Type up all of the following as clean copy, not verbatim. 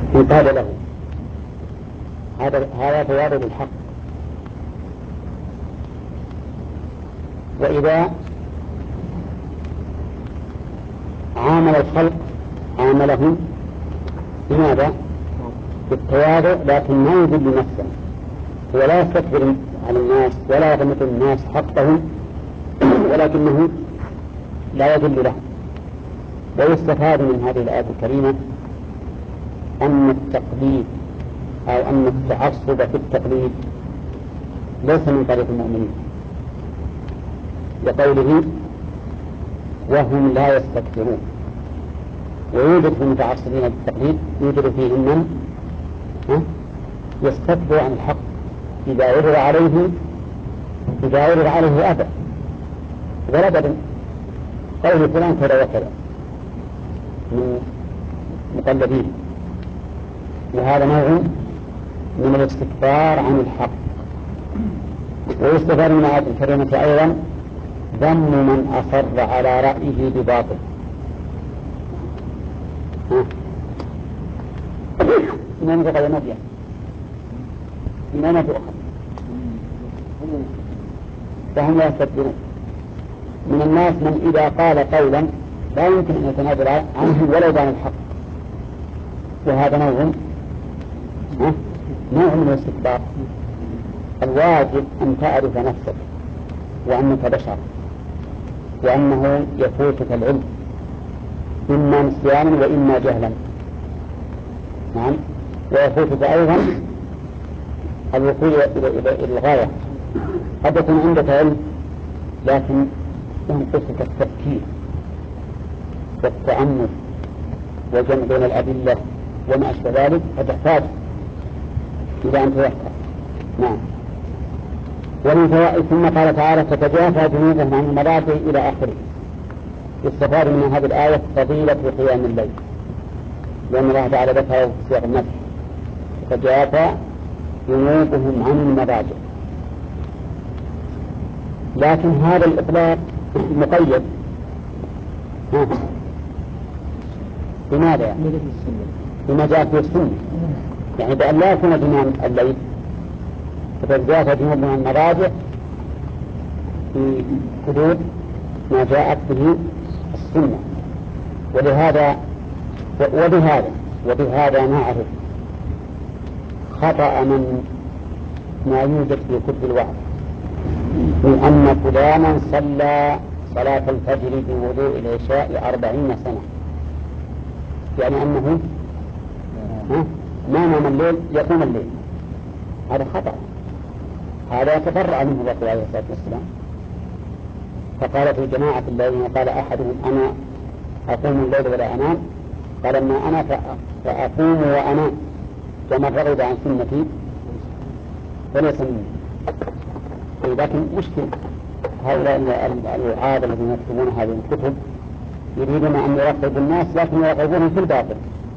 انقاد له. هذا توارد الحق. وإذا عامل الخلق عاملهم بماذا؟ بالتواضع، لكن ما يذل نفسه، هو لا يستكبر على الناس ولا يغمط الناس حقهم، ولكنه لا يذل لهم. ويستفاد من هذه الآية الكريمة أن التقليد أو أن التعصب في التقليد ليس من طريق المؤمنين، لقوله وهم لا يستكبرون. ويوجد في المتعصبين بالتقليد يوجد فيهم من يستكبر عن الحق إذا عرض عليه أبى ولا أبدا قوله فلان كذا وكذا من مقلدين، وهذا نوع من الاستكبار عن الحق. ويستفاد من الآية الكريمة أيضا ذم من أصر على رأيه بباطل. من أين تقل نبيا؟ من أين تؤخذ؟ فهم لا يستكبرون. من الناس من إذا قال قولا لا يمكن أن يتنازل عنه ولو بان الحق، وهذا نوع من الاستكبار. الواجب أن تعرف نفسك وأنك بشر، وأنه يفوتك العلم إما نسيانا وإما جهلا. نعم. ويفوتك أيضا الوصول إلى الغاية. قد يكون عندك علم لكن ينقصك التفكير والتأمل وجمع بين الأدلة وما أشبه ذلك، فتحتاج إلى أن تذكر. نعم. ومن فوائد ثم قال تعالى تتجافى جنوبهم عن المضاجع إلى آخره. يستفاد من هذه الآية فضيلة قيام الليل، لأن الله تعالى ذكره في سياق النفس تتجافى جنوبهم عن المضاجع. لكن هذا الإطلاق مقيد بماذا؟ بما جاء في السنة، يعني بأن لا يكون جنوب الليل، فتتجافى جنوبهم عن المضاجع في حدود ما جاءت به السنة. وبهذا نعرف خطأ ما يوجد في كتب الوعظ من أن فلانا صلى صلاة الفجر بوضوء العشاء 40 سنة، يعني أنه ما نام الليل يقوم الليل. هذا خطأ، هذا يتبرأ منه الرسول عليه الصلاة والسلام. فقال في جماعة الذين قال أحدهم أنا أقوم الليل ولا أنام، قال أما أنا فأقوم وأنام، ومن رغب عن سنتي فليس مني. لكن مشكل هؤلاء الوعاظ الذين يكتبون هذه الكتب يريدون أن يرغبوا الناس لكن يرغبونهم في الباطل.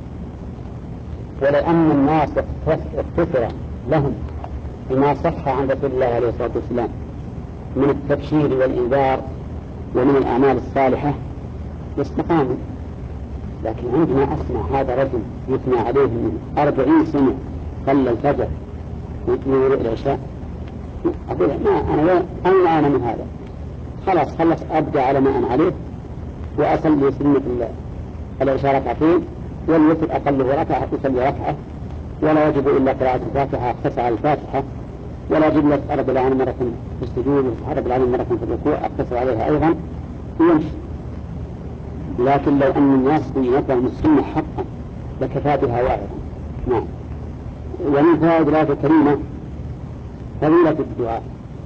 ولأن الناس اقتصر لهم بما صح عن رسول الله عليه الصلاة والسلام من التبشير والإنذار ومن الأعمال الصالحة يستقاموا. لكن عندما أسمع هذا رجل يثنى عليه من 40 سنة صلى الفجر ويقول العشاء، أقول ما أنا من هذا، خلص أبدأ على ما أنا عليه وأصلي سنة العشاء ركعتين، والوتر أقله ركعة يصلي ركعة، ولا يجب إلا قراءة الفاتحة اقتصر على الفاتحة، ولا يجب إلا تقرب العالم مرة في السجود وتقرب العالم مرة في الركوع اقتصر عليها أيضا ويمشي. لكن لو أن الناس بينت لهم السنة حقا لكفى بها واعظا. نعم. ومن فوائد الآية الكريمة فضيلة الدعاء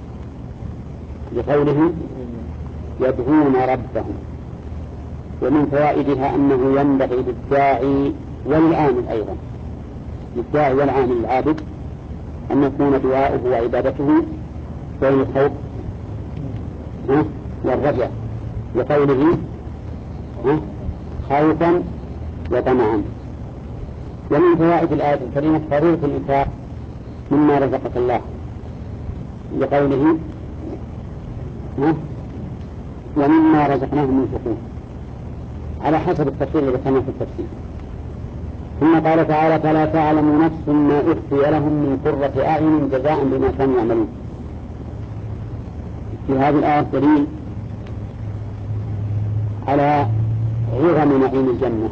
لقوله يدعون ربهم. ومن فوائدها أنه ينبغي للداعي والعامل أيضا، للداعي والعامل العابد أن يكون دعاؤه وعبادته بين الخوف والرجاء، لقوله خوفا وطمعا. ومن فوائد الآية الكريمة فضيلة الإنفاق مما رزقك الله، لقوله ومما رزقناهم ينفقون، على حسب التفسير الذي ذكرناه في التفسير. ثم قال تعالى فلا تعلم نفس ما أخفي لهم من قرة أعين جزاء بما كانوا يعملون. في هذه الآية دليل على عظم نعيم الجنة.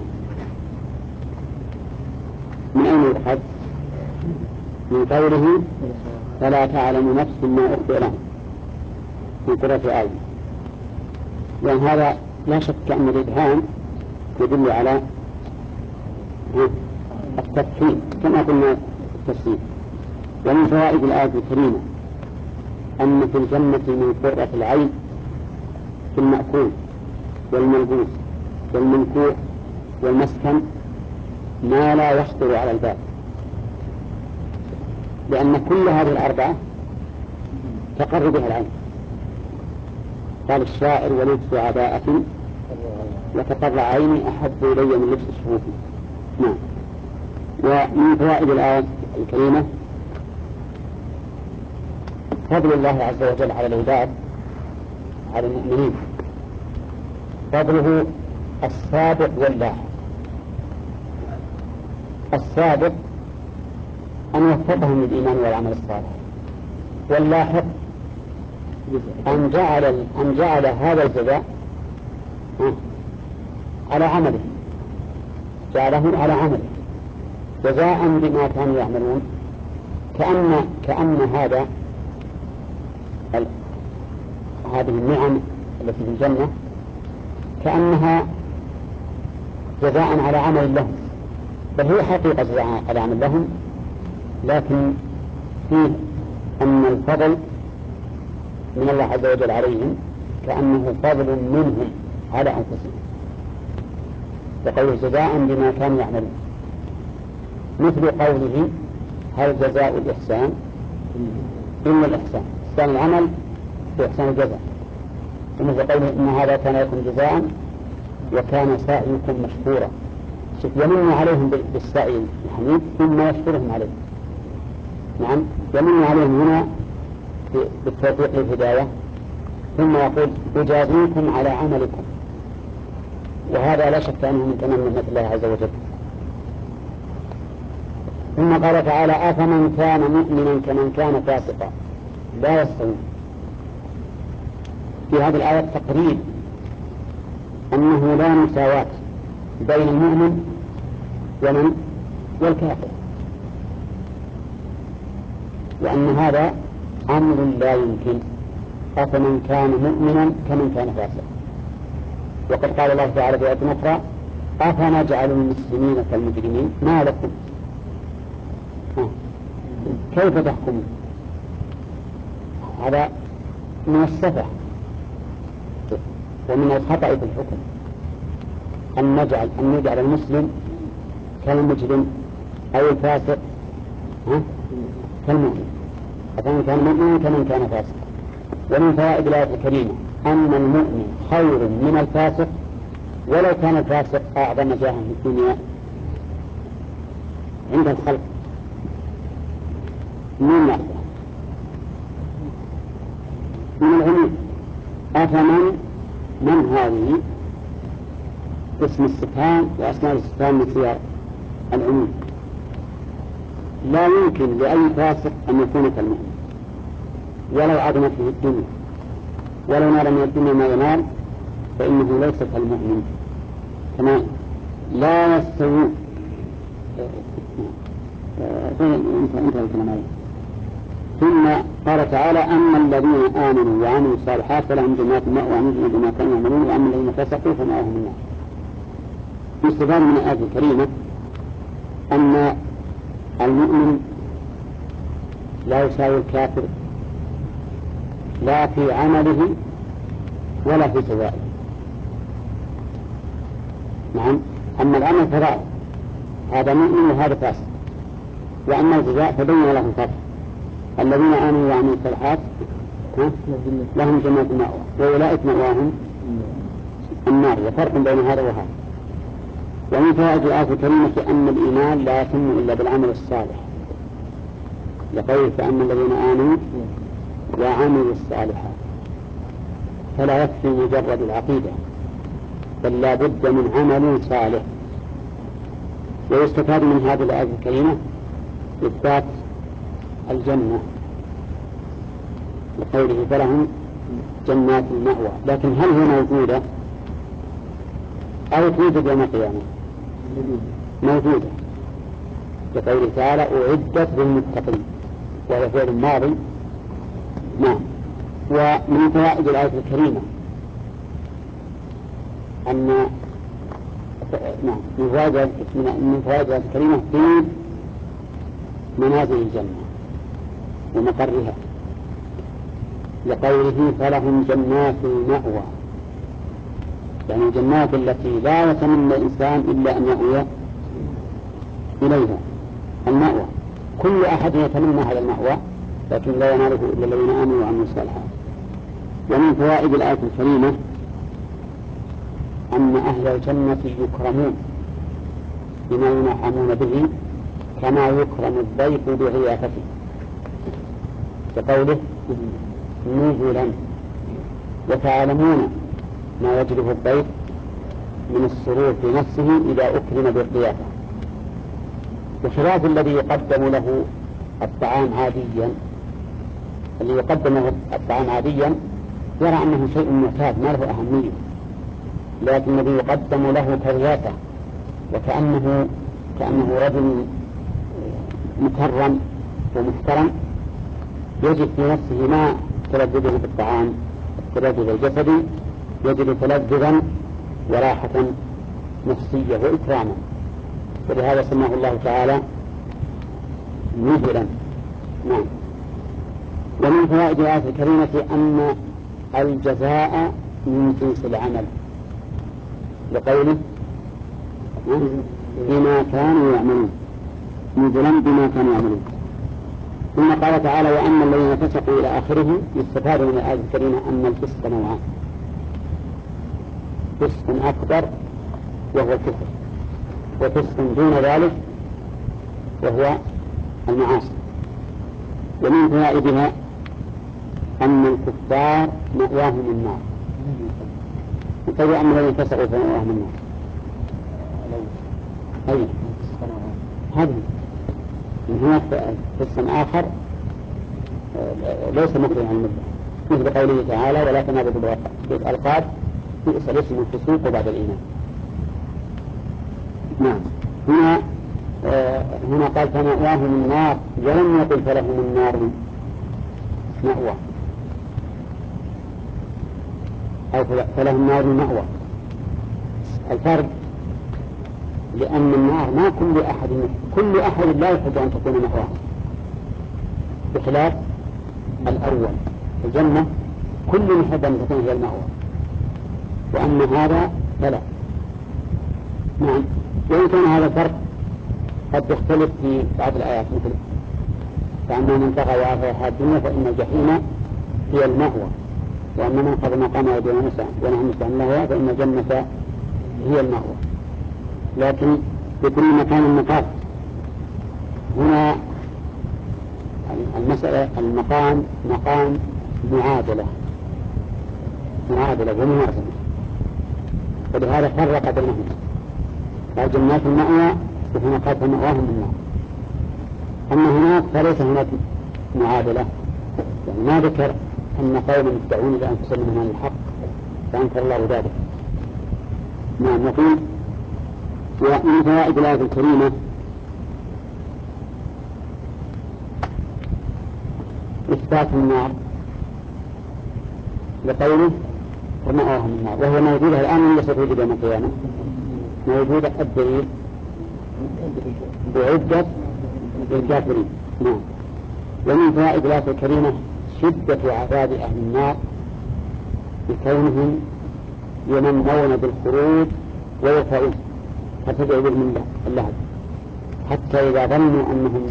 من أين يؤخذ؟ من قوله فلا تعلم نفس ما أخفي لهم من قرة أعين، لأن هذا لا شك أن الإبهام يدل على التفصيل كما قلنا التفصيل. ومن فوائد الآية الكريمة أن في الجنة من قرة العين في المأكول والملبوس والمنكوح والمسكن ما لا يخطر على البال، لأن كل هذه الأربعة تقر بها العين. قال الشاعر ولبس عباءة وتقر عيني أحب إلي من لبس الشهوب. نعم. ومن فوائد الآية الكريمة فضل الله عز وجل على العباد على المؤمنين، فضله السابق واللاحق. السابق أن وفقهم للإيمان والعمل الصالح، واللاحق أن جعل هذا الجزاء على عمله، جعله على عمله جزاء بما كانوا يعملون. كأن هذه النعم التي في الجنة كأنها جزاء على عمل لهم، بل هي حقيقة جزاء على عمل لهم، لكن فيه أن الفضل من الله عز وجل عليهم كأنه فضل منهم على أنفسهم، وقوله جزاء بما كانوا يعملون، مثل قوله هل جزاء الإحسان إلا الإحسان، إحسان العمل وإحسان الجزاء. ومثل قوله إن هذا كان لكم جزاء وكان سعيكم مشكورا. يمن عليهم بالسعي الحميد ثم يشكرهم عليه. نعم، يمن عليهم هنا بالتوفيق للهداية ثم يقول أجازيكم على عملكم، وهذا لا شك أنه من تمام نعمة الله عز وجل. ثم قال تعالى أفمن كان مؤمنا كمن كان فاسقا لا يستوون. في هذه الآية تقرير أنه لا مساواة بين المؤمن والكافر، وأن هذا أمر لا يمكن. أفمن كان مؤمنا كمن كان فاسقا. وقد قال الله تعالى في آية أخرى أفنجعل المسلمين كالمجرمين ما لكم كيف تحكمون. هذا من السفه ومن الخطأ في الحكم أن نجعل المسلم كالمجرم أو الفاسق كالمؤمن. أفمن كان مؤمنا كمن كان فاسقا. ومن فوائد الآية الكريمة أن المؤمن خير من الفاسق ولو كان الفاسق أعظم جاها في الدنيا عند الخلق. من العلم أفمن من هذه اسم استفهام وأسماء الاستفهام من صيغ العموم. لا يمكن لأي فاسق أن يكون كالمؤمن ولو عظمت به الدنيا، ولو نال من الدنيا ما ينال فإنه ليس كالمؤمن. كما لا يستوي انتهى الكلام عليه. ثم قال تعالى أما الذين آمنوا وعملوا الصالحات فلهم جنات المأوى نزلا بما كانوا يعملون وأما الذين فسقوا فمأواهم النار. يستفاد من الآية الكريمة أن المؤمن لا يساوي الكافر لا في عمله ولا في جزائه. نعم، أما العمل فضائل هذا مؤمن وهذا فاسق، وأما الجزاء فبين له الفضل. الذين آمنوا وعملوا الصالحات لهم جنات المأوى وأولئك مأواهم النار، وفرق بين هذا وهذا. ومن فوائد الآية الكريمة أن الإيمان لا يتم إلا بالعمل الصالح، لقوله فأما الذين آمنوا وعملوا الصالحات، فلا يكفي مجرد العقيدة بل لا بد من عمل صالح ويستفاد من هذه الآية الكريمة إثبات الجنة لقوله فلهم جنات المأوى، لكن هل هي موجودة أو توجد يوم القيامة؟ موجودة، لقوله تعالى أعدت للمتقين وهي فعل الماضي. نعم. ومن فوائد الآية الكريمة أن من فوائد الآية الكريمة في منازل الجنة ومقرها، لقوله فلهم جنات المأوى، يعني الجنات التي لا يتمنى الإنسان إلا أن يأوي إليها، المأوى. كل أحد يتمنى هذا المأوى، لكن لا يناله إلا الذين آمنوا وعملوا الصالحات. ومن فوائد الآية الكريمة أن أهل الجنة يكرمون بما ينعمون به كما يكرم الضيف بضيافته، كقوله نزلا، وتعلمون ما يجلب الضيف من السرور في نفسه إذا أكرم بالضيافة، بخلاف الذي يقدم له الطعام عاديا. اللي يقدم له الطعام عاديا يرى أنه شيء معتاد ما له أهمية، لكن الذي يقدم له كضيافة وكأنه رجل مكرم ومحترم يجد في نفسه ما تلذذه بالطعام التلذذ الجسدي، يجد تلذذا وراحة نفسية وإكراما، ولهذا سماه الله تعالى نزلا. نعم. ومن فوائد الآية الكريمة أن الجزاء من جنس العمل، لقوله بما كانوا يعملون، نزلا بما كانوا يعملون. ثم قال تعالى وأما الذين فسقوا إلى آخره. يستفاد من الآية الكريمة أن الفسق نوعان: فسق أكبر وهو الكفر، وفسق دون ذلك وهو المعاصي. ومن فوائدها أن الكفار مأواهم النار. وأما الذين فسقوا فمأواهم النار. أي هذه هناك فسق آخر ليس مكروها عن الملة، مثل قوله تعالى ولا تنابذوا بالألقاب بئس الاسم الفسوق بعد الإيمان. نعم. هنا قال فمأواهم النار، ولم يقل فلهم النار مأوى أو فلهم نار مأوى. الفرق لأن النار ما كل أحد لا يحب أن تكون مأواه، بخلاف الأول الجنة كل يحب أن تكون هي المأوى، وأما هذا فلا. نعم. وإن كان هذا الفرق قد يختلف في بعض الآيات، مثل فأما من طغى وآثر الدنيا فإن الجحيم هي المأوى، وأما من قضى مقام ونهى النفس عن اللهو فإن الجنة هي المأوى. لكن بكل مكان مقال. هنا المسألة المقام مقام معادلة وموازنة، ولهذا فرق بينهم. قال جنات المأوى وهنا قال فمأواهم النار. أما هناك فليس هناك معادلة، يعني ما ذكر أن قوما يدعون لأنفسهم من الحق فأنكر الله ذلك. نعم. نقول ومن فوائد الآية الكريمة إثبات النار لقوله فمأواهم النار، وهي موجودة الآن ولا ستوجد يوم القيامة؟ موجودة. الدليل بعدة للكافرين. نعم. ومن فوائد الآية الكريمة شدة عذاب أهل النار بكونهم يمنعون بالخروج ويطعون حتى يدعوا من اللهب، حتى إذا ظنوا أنهم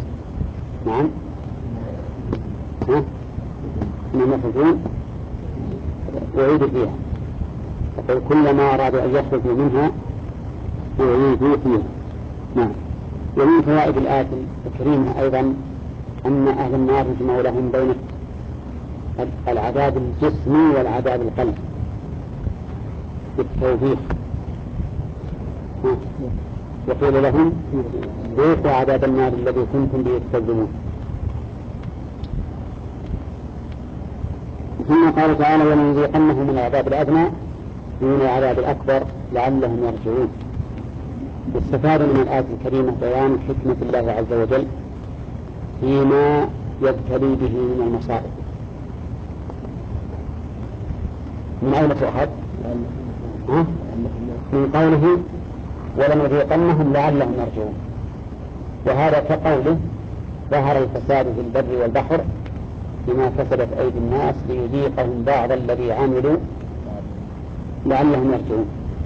أنهم يخرجون ويعيدوا فيها، فقل كلما أرادوا أن يخرجوا منها يعيدوا فيها. نعم. ومن فوائد الآية الكريمة أيضا أن أهل النار يجمع لهم بين العذاب الجسمي والعذاب القلبي بالتوبيخ. وقيل لهم ذوقوا عذاب النار الذي كنتم به تكذبون. ثم قال تعالى ولنذيقنهم من العذاب الأدنى دون العذاب الأكبر لعلهم يرجعون. يستفاد من الآية الكريمة بيان حكمة الله عز وجل فيما يبتلي به من المصائب. من أين تؤخذ؟ من قوله ولنذيقنهم لعلهم يرجعون، وهذا كقوله ظهر الفساد في البر والبحر بما كسبت أيدي الناس ليذيقهم بعض الذي عملوا لعلهم يرجعون.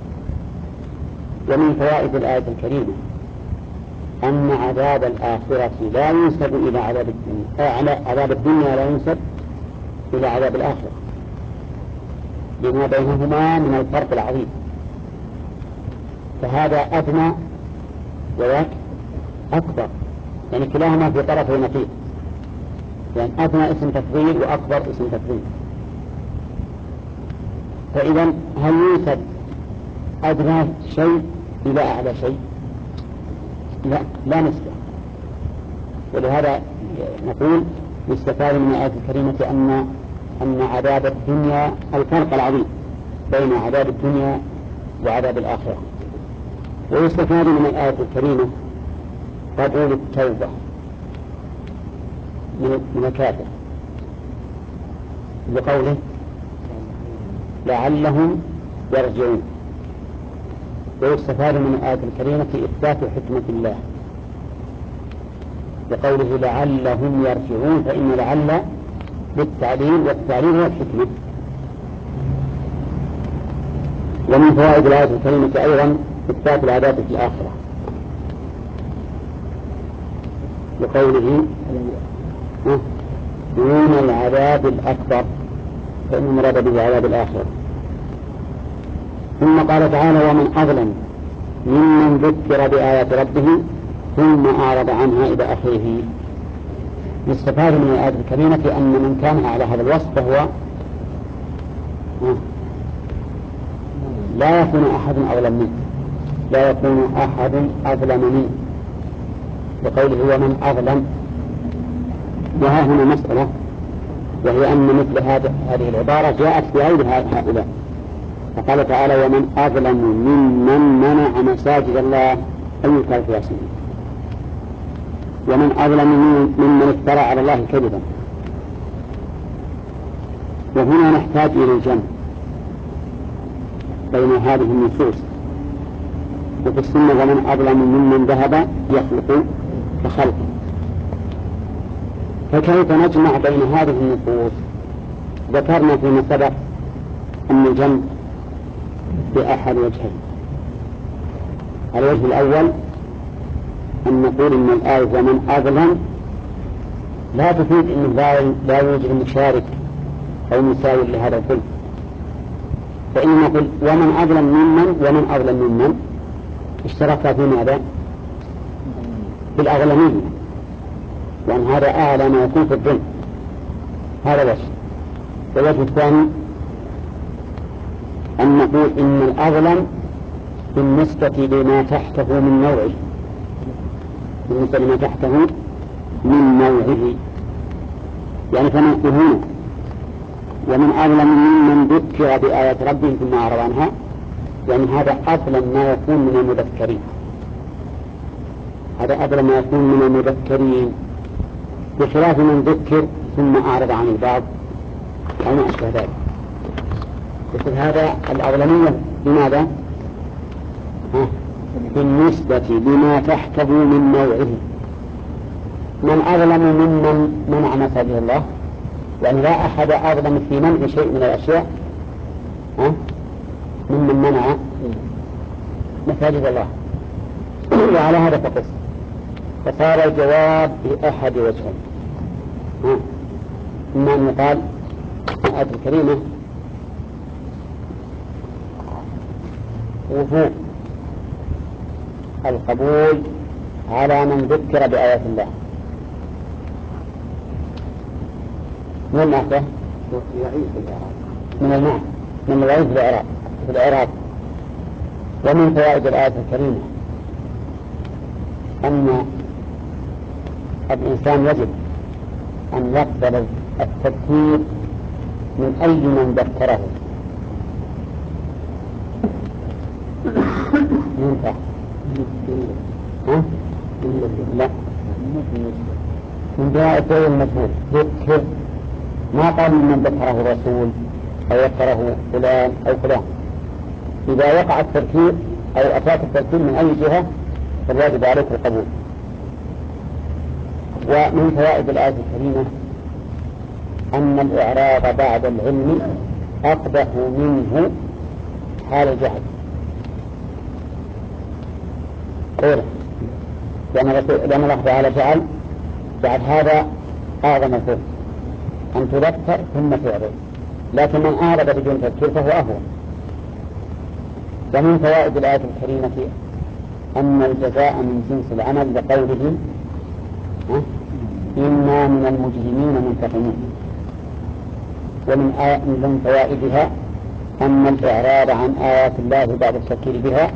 ومن فوائد الآية الكريمة أن عذاب الآخرة لا ينسب إلى عذاب الدنيا، عذاب الدنيا لا ينسب إلى عذاب الآخرة، لما بينهما من الفرق العظيم، فهذا أدنى وذاك أكبر، يعني كلاهما في طرفي نقيض، يعني أدنى اسم تفضيل وأكبر اسم تفضيل. فإذا هل ينسب أدنى شيء إلى أعلى شيء؟ لا نسبة. ولهذا نقول يستفاد من الآية الكريمة أن عذاب الدنيا الفرق العظيم بين عذاب الدنيا وعذاب الآخرة. ويستفاد من الآية الكريمة قبول التوبة من الكافر بقوله لعلهم يرجعون. ويستفاد من الآية الكريمة إثبات حكمة الله بقوله لعلهم يرجعون، فإن لعل للتعليل والتعليل هو الحكمة. ومن فوائد الآية الكريمة أيضا إثبات العذاب في الآخرة بقوله دون العذاب الأكبر، فإن مراد به عذاب الآخرة. ثم قال تعالى ومن أظلم ممن ذكر بآيات ربه ثم أعرض عنها إلى آخره. يستفاد من الآية الكريمة أن من كان على هذا الوصف فهو لا يكون أحد أظلم منه، لا يكون أحد أظلم منه بقوله ومن أظلم. وها هنا مسألة، وهي أن مثل هذه العبارة جاءت في غير هؤلاء، فقال تعالى ومن أظلم ممن منع مساجد الله أن يذكر فيها اسمه، ومن أظلم ممن افترى على الله كذبا. وهنا نحتاج إلى الجمع بين هذه النصوص. وفي السنة ومن أظلم ممن ذهب يخلق كخلقه، فكيف نجمع بين هذه النصوص؟ ذكرنا فيما سبق أن الجمع بأحد وجهين. الوجه الأول أن نقول إن الآية ومن أظلم لا تفيد أنه لا يوجد مشارك أو مساوي لهذا الكل، فإن نقول ومن أظلم ممن اشترك في ماذا؟ بالأظلمين، وأن هذا أعلى ما يكون في الظلم. هذا وجه. والوجه الثاني أن نقول إن الأظلم بالنسبة لما تحته من نوعه، بالنسبة لما تحته من نوعه، يعني فنقول هنا ومن أظلم ممن ذكر بآيات ربه ثم أعرض عنها، يعني هذا أظلم ما يكون من المذكرين، هذا أظلم ما يكون من المذكرين، بخلاف من ذكر ثم أعرض عن البعض أو ما أشبه ذلك. مثل هذا الأظلمية بماذا؟ بالنسبة لما تحته من نوعه. من أظلم ممن منع مساجد الله، يعني لا أحد أظلم في منع شيء من الأشياء ممن منع مساجد الله. وعلى هذا فقس، فصار الجواب بأحد وجهين. إما أن يقال الآية الكريمة وجوب القبول على من ذكر بآيات الله. من المعنى؟ من المعنى من الوعيد في الإعراب. ومن فوائد الآية الكريمة أن الإنسان يجب أن يقبل التذكير من أي من ذكره. ينفع؟ لا، من دعاء الدعوة المجهول ذكر، ما قال من ذكره الرسول أو ذكره فلان أو فلان. إذا وقع التذكير أو أتاك التذكير من أي جهة فالواجب عليك القبول. ومن فوائد الآية الكريمة أن الإعراض بعد العلم أقبح منه حال الجهل. لأن الله تعالى جعل بعد هذا أعظم الفضل أن تذكر ثم تعرض، لكن من أعرض بدون تذكير فهو أهون. ومن فوائد الآية الكريمة أن الجزاء من جنس العمل لقوله إنا من المجرمين منتقمون. ومن فوائدها أن الإعراض عن آيات الله بعد التذكير بها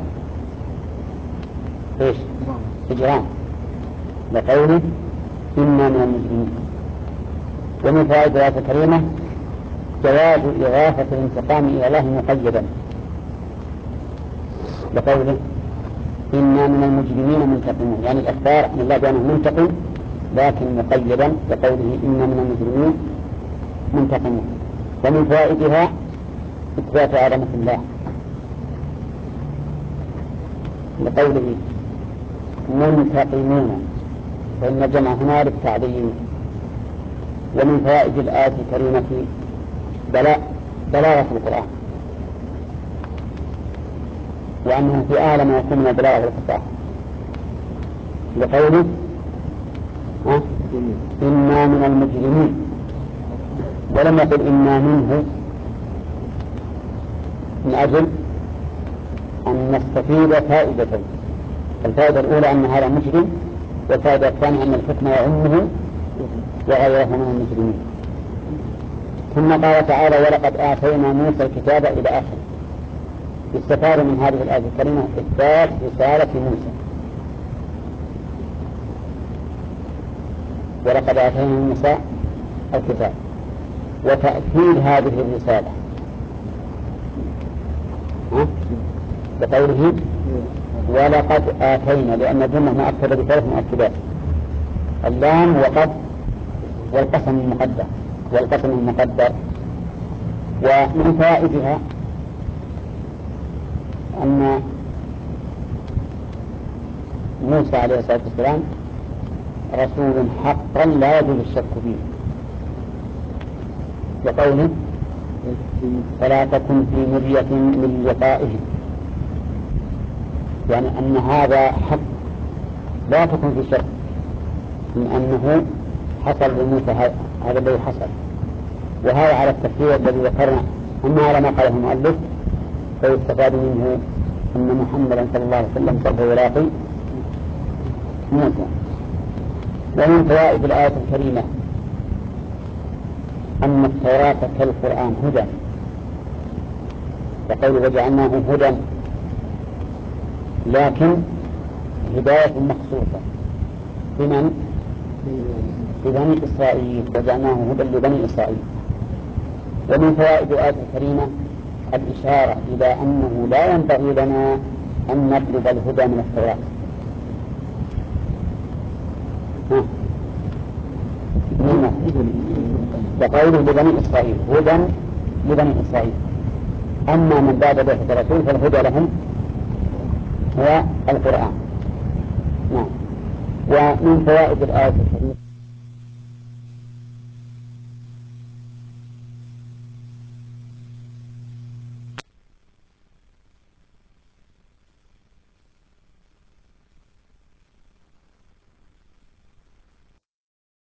إيش؟ إجرام، لقوله إنا من المجرمين. ومن فوائد الآية الكريمة جواز إضافة الانتقام إلى الله مقيدا، لقوله إنا من المجرمين منتقمون، يعني الإخبار أن الله بأنه منتقم لكن مقيدا لقوله إنا من المجرمين منتقمون. ومن فوائدها إثبات عظمة الله لقوله منتقمون، فإن الجمع هنا للتعظيم. ومن فوائد الآية الكريمة بلاغة القرآن، وأنه في أعلى ما يكون من بلاغة الفصاحة، لقوله إنا من المجرمين، ولم يقل إنا منه، من أجل أن نستفيد فائدتين. الفائدة الأولى أن هذا مجرم، والفائدة الثانية أن الحكم يعمه وغيره من المجرمين. ثم قال تعالى ولقد آتينا موسى الكتاب إلى آخره. يستفاد من هذه الآية الكريمة إثبات رسالة موسى، ولقد آتينا موسى الكتاب، وتأكيد هذه الرسالة بقوله ولقد آتينا، لأن الجملة مؤكدة بثلاث مؤكدات: اللام وقد والقسم المقدر. ومن فوائدها أن موسى عليه الصلاة والسلام رسول حقا لا يجوز الشك فيه، وقوله فلا تكن في مرية من لقائه، يعني أن هذا حق لا تكن في شك من أنه حصل لموسى هذا الذي حصل. وهذا على التفسير الذي ذكرنا. أما على ما قاله المؤلف فيستفاد منه أن محمدا صلى الله عليه وسلم سوف يلاقي موسى. ومن فوائد الآية الكريمة أن التوراة كالقرآن هدى، وقوله وجعلناه هدى، لكن هداية مخصوصة بمن؟ ببني إسرائيل، وجعلناه هدى لبني إسرائيل. ومن فوائد الآية الكريمة الإشارة إلى أنه لا ينبغي لنا أن نطلب الهدى من التوراة. وقوله لبني إسرائيل هدى لبني إسرائيل. أما من بعد بعثة الرسول فالهدى لهم هو القرآن. نعم. ومن فوائد الآية الكريمة